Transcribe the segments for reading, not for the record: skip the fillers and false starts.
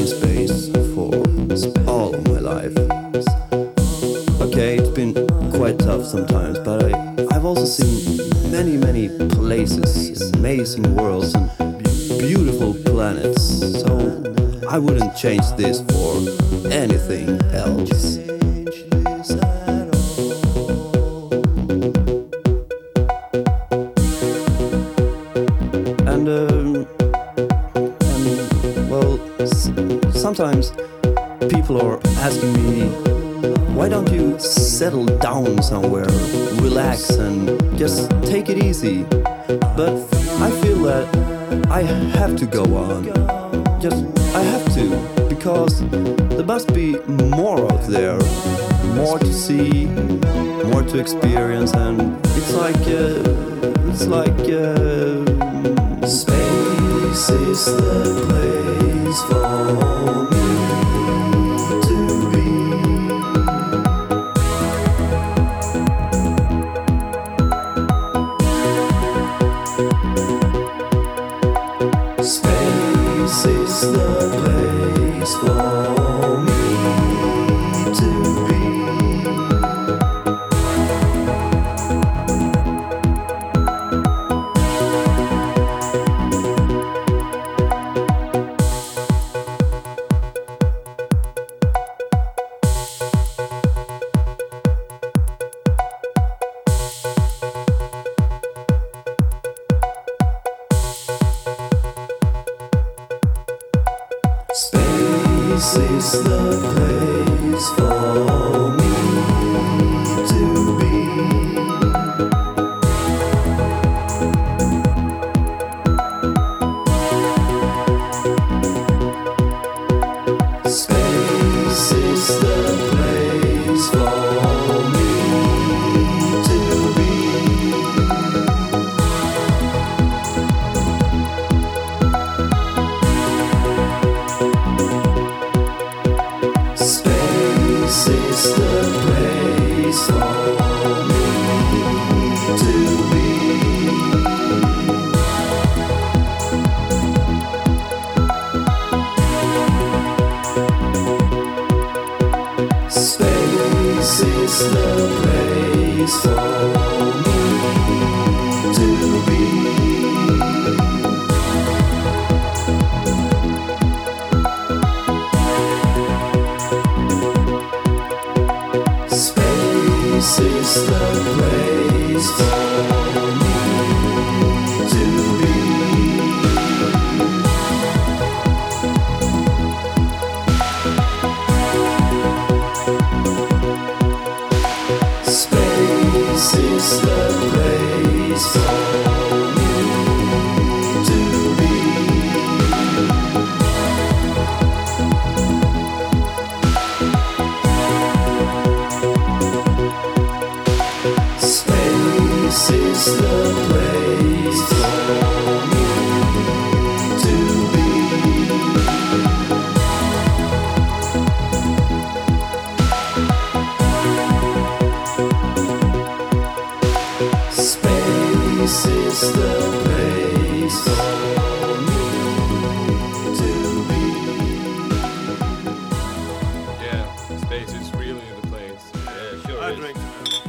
in space for all of my life. Okay, it's been quite tough sometimes, but I've also seen many, many places, amazing worlds, and beautiful planets. So I wouldn't change this for anything else. Sometimes people are asking me, why don't you settle down somewhere, relax and just take it easy? But I feel that I have to go on. I have to, because there must be more out there, more to see, more to experience, and it's like space is the place for me to be. Space is the place for me to be. Space is the place for me to be. Space is the place for me to be. Space is the place for me to be. Space is the place for me to be. Space is the place for me to be. Space is the place for me to be. Space is the place for me to be. Space is the place for me to be. Yeah, space is really the place. Yeah, sure I is. drink.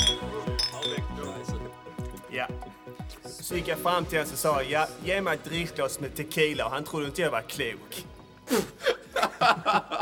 Ja. Så gick jag fram till honom och sa, ja, ge mig ett dricksglas med tequila. Och han trodde inte jag var klok.